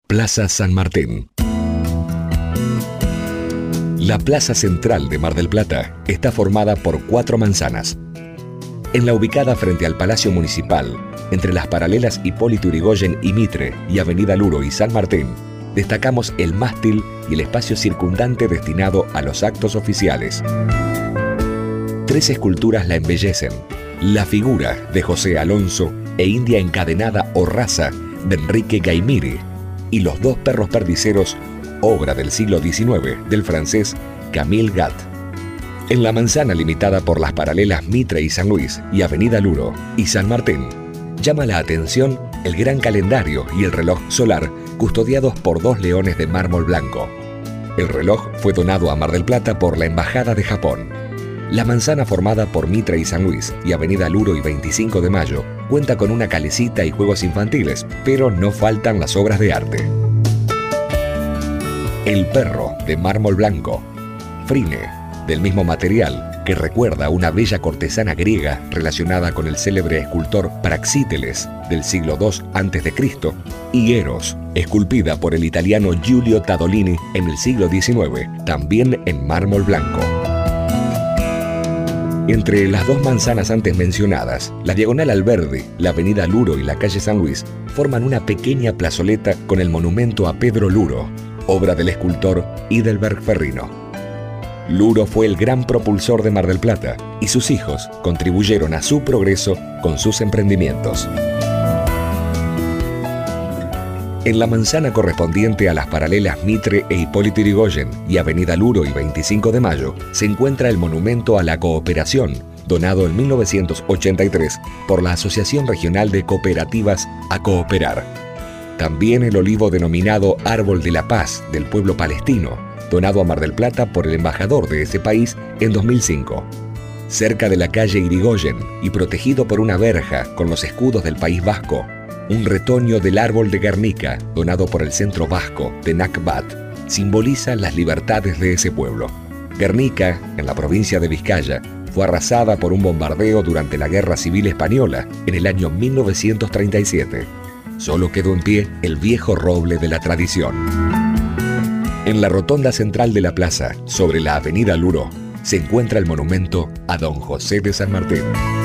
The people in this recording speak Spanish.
Plaza San Martín. La plaza central de Mar del Plata está formada por 4 manzanas. En la ubicada frente al Palacio Municipal, entre las paralelas Hipólito Yrigoyen y Mitre y Avenida Luro y San Martín, destacamos el mástil y el espacio circundante destinado a los actos oficiales. 3 esculturas la embellecen: la figura de José Alonso e India encadenada o raza de Enrique Gaimiri, y los 2 perros perdiceros, obra del siglo XIX del francés Camille Gat. En la manzana limitada por las paralelas Mitre y San Luis y Avenida Luro y San Martín, llama la atención el gran calendario y el reloj solar custodiados por 2 leones de mármol blanco. El reloj fue donado a Mar del Plata por la Embajada de Japón. La manzana formada por Mitre y San Luis y Avenida Luro y 25 de Mayo cuenta con una calecita y juegos infantiles, pero no faltan las obras de arte. El perro de mármol blanco, Frine, del mismo material, que recuerda a una bella cortesana griega relacionada con el célebre escultor Praxíteles del siglo II a.C., y Eros, esculpida por el italiano Giulio Tadolini en el siglo XIX, también en mármol blanco. Entre las 2 manzanas antes mencionadas, la Diagonal Alberdi, la Avenida Luro y la calle San Luis forman una pequeña plazoleta con el monumento a Pedro Luro, obra del escultor Hidelberg Ferrino. Luro fue el gran propulsor de Mar del Plata y sus hijos contribuyeron a su progreso con sus emprendimientos. En la manzana correspondiente a las paralelas Mitre e Hipólito Yrigoyen y Avenida Luro y 25 de Mayo se encuentra el monumento a la cooperación, donado en 1983 por la Asociación Regional de Cooperativas A Cooperar. También el olivo denominado Árbol de la Paz del pueblo palestino, donado a Mar del Plata por el embajador de ese país en 2005. Cerca de la calle Yrigoyen y protegido por una verja con los escudos del País Vasco, un retoño del árbol de Guernica, donado por el Centro Vasco de Nakbat, simboliza las libertades de ese pueblo. Guernica, en la provincia de Vizcaya, fue arrasada por un bombardeo durante la Guerra Civil Española en el año 1937. Solo quedó en pie el viejo roble de la tradición. En la rotonda central de la plaza, sobre la Avenida Luro, se encuentra el monumento a Don José de San Martín.